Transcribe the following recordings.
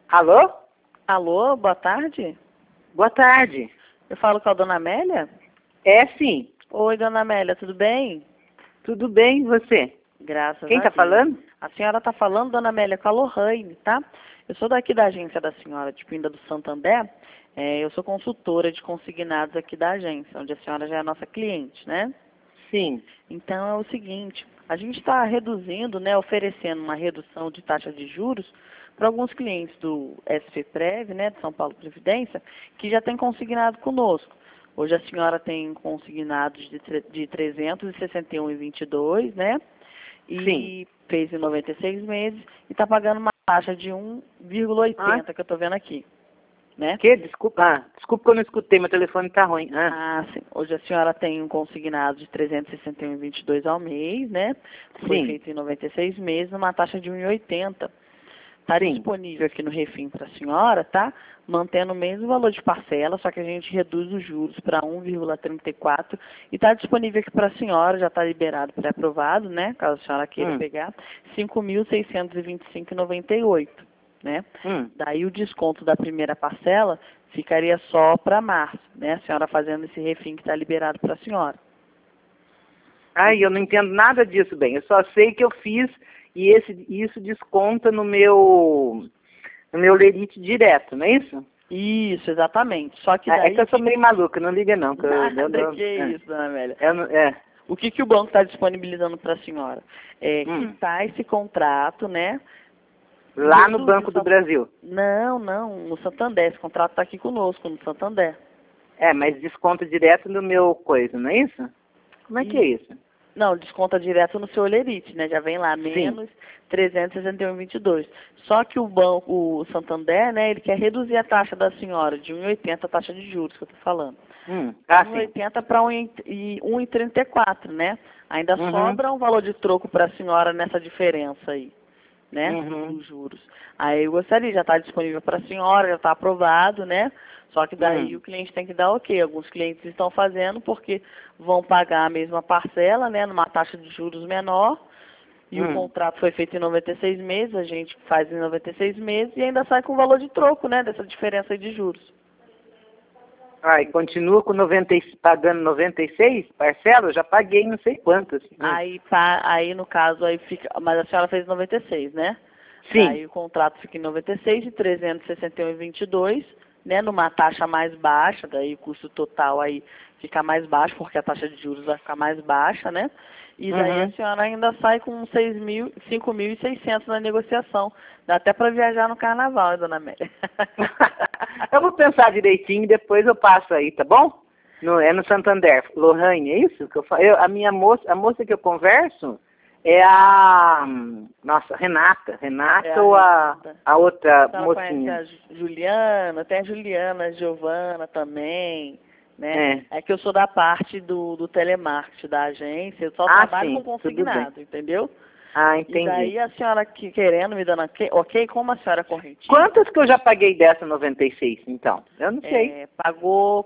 Alô? Alô, boa tarde. Boa tarde. Eu falo com a dona Amélia? É sim. Oi, dona Amélia, tudo bem? Tudo bem, e você? Graças Quem a tá Deus. falando? A senhora está falando, dona Amélia, com a Lohane, tá? Eu sou daqui da agência da senhora de Pinda do Santander. Eu sou consultora de consignados aqui da agência, onde a senhora já é nossa cliente, né? Sim. Então é o seguinte, a gente está reduzindo, né, oferecendo uma redução de taxa de juros para alguns clientes do SPPrev, né, de São Paulo Previdência, que já tem consignado conosco. Hoje a senhora tem consignados de 361,22, né? E Sim. fez em 96 meses e está pagando uma taxa de 1,80 que eu estou vendo aqui, né? Desculpa. Desculpa que eu não escutei, meu telefone tá ruim. Sim. Hoje a senhora tem um consignado de 361,22 ao mês, né? Foi Sim. feito em 96 meses, uma taxa de 1,80. Está Sim. disponível aqui no Refim para a senhora, tá? Mantendo o mesmo valor de parcela, só que a gente reduz os juros para 1,34 e está disponível aqui para a senhora, já está liberado, pré-aprovado, né? Caso a senhora queira pegar, 5.625,98, né? Daí o desconto da primeira parcela ficaria só para março, né? A senhora fazendo esse refim que está liberado para a senhora. Ai, eu não entendo nada disso, bem. Eu só sei que eu fiz e isso desconta no meu lerite direto, não é isso? Isso, exatamente. Só que daí... É que eu sou meio maluca, não liga não. Que isso, dona Amélia. O que o banco está disponibilizando para a senhora? Quitar esse contrato, né? Lá no Banco do Brasil? Não, no Santander. Esse contrato está aqui conosco, no Santander. Mas desconta direto no meu coisa, não é isso? Como é que é isso? Não, desconta direto no seu olerite, né? Já vem lá, menos 361,22. Só que o banco, o Santander, né, ele quer reduzir a taxa da senhora de 1,80 a taxa de juros que eu estou falando. 1,80 para 1,34, né? Ainda sobra um valor de troco para a senhora nessa diferença aí, né? Dos juros. Aí eu gostaria, já está disponível para a senhora, já está aprovado, né? Só que daí o cliente tem que dar ok. Alguns clientes estão fazendo porque vão pagar a mesma parcela, né? Numa taxa de juros menor. E o contrato foi feito em 96 meses, a gente faz em 96 meses e ainda sai com o valor de troco, né? Dessa diferença aí de juros. E continua com pagando 96 parcelas? Eu já paguei não sei quantas. Aí no caso, aí fica... Mas a senhora fez 96, né? Sim. Aí o contrato fica em 96 de 361,22, né? Numa taxa mais baixa, daí o custo total aí fica mais baixo, porque a taxa de juros vai ficar mais baixa, né? E daí a senhora ainda sai com 5.600 na negociação. Dá até para viajar no carnaval, hein, dona Amélia? Eu vou pensar direitinho e depois eu passo aí, tá bom? É no Santander. Lohane, é isso que eu falo? A moça que eu converso é a... Nossa, Renata. Ou a outra mocinha? Conhece a Juliana, tem a Juliana, a Giovana também, né? É que eu sou da parte do telemarketing da agência, eu só trabalho com consignado, entendeu? Entendi. E daí a senhora querendo, me dando ok, como a senhora é correntinha... Quantas que eu já paguei dessa 96, então? Eu não sei. Pagou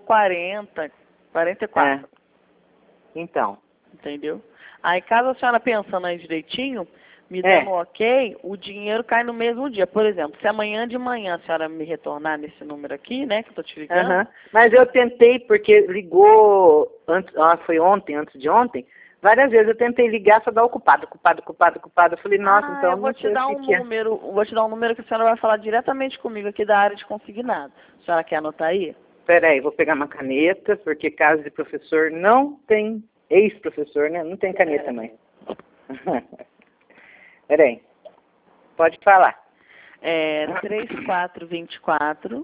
44. Então. Entendeu? Aí caso a senhora pensando aí direitinho, me dando ok, o dinheiro cai no mesmo dia. Por exemplo, se amanhã de manhã a senhora me retornar nesse número aqui, né, que eu tô te ligando. Mas eu tentei, porque ligou, foi ontem, antes de ontem, várias vezes eu tentei ligar, só dá ocupado. Eu falei, nossa, então eu vou te dar um número, vou te dar um número que a senhora vai falar diretamente comigo aqui da área de consignado. A senhora quer anotar aí? Peraí, vou pegar uma caneta, porque casa de professor não tem, ex-professor, né? Não tem caneta mais. Peraí, pode falar. 3424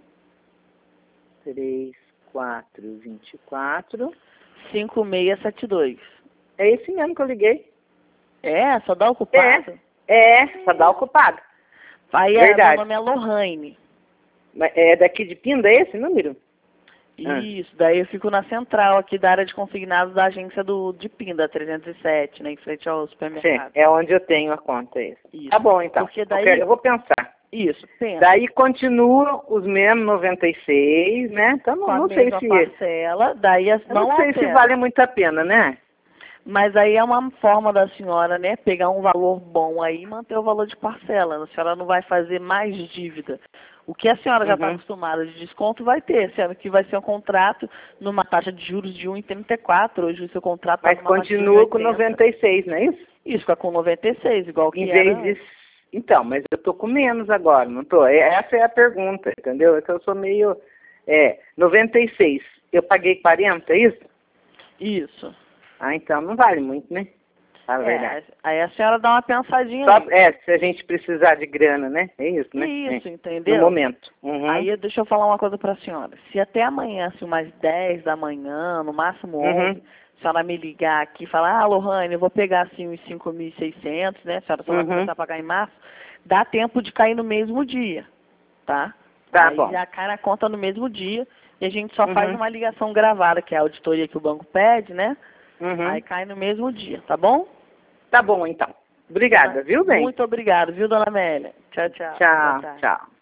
5672. É esse mesmo que eu liguei. Só dá ocupado? Só dá ocupado. Aí meu nome é Lohane. É daqui de Pinda esse número? Isso, daí eu fico na central aqui da área de consignados da agência de Pinda, 307, né, em frente ao supermercado. Sim, é onde eu tenho a conta. Isso. Tá bom, então. Porque daí... Eu vou pensar. Isso, pensa. Daí continua os mesmos 96, né? Então não sei se... parcela, daí não sei se vale muito a pena, né? Mas aí é uma forma da senhora, né, pegar um valor bom aí e manter o valor de parcela. A senhora não vai fazer mais dívida. O que a senhora já está acostumada de desconto vai ter, sendo que vai ser um contrato numa taxa de juros de 1,34. Hoje o seu contrato está Mas continua com 96, não é isso? Isso, fica com 96, igual que em era. vez de... Então, mas eu tô com menos agora, não tô? Essa é a pergunta, entendeu? É que eu sou meio... 96. Eu paguei 40, é isso? Isso. Ah, então não vale muito, né? A verdade. Aí a senhora dá uma pensadinha Só, aí. se a gente precisar de grana, né? É isso, né? Isso, entendeu? No momento. Aí deixa eu falar uma coisa para a senhora. Se até amanhã, assim, umas 10 da manhã, no máximo 11, a senhora me ligar aqui e falar, Lohane, eu vou pegar assim uns 5.600, né? A senhora só vai começar a pagar em março. Dá tempo de cair no mesmo dia, tá? Tá aí bom. já cai na conta no mesmo dia e a gente só faz uma ligação gravada, que é a auditoria que o banco pede, né? Aí cai no mesmo dia, tá bom? Tá bom, então. Obrigada, viu, bem? Muito obrigada, viu, dona Amélia? Tchau, tchau. Tchau, tchau.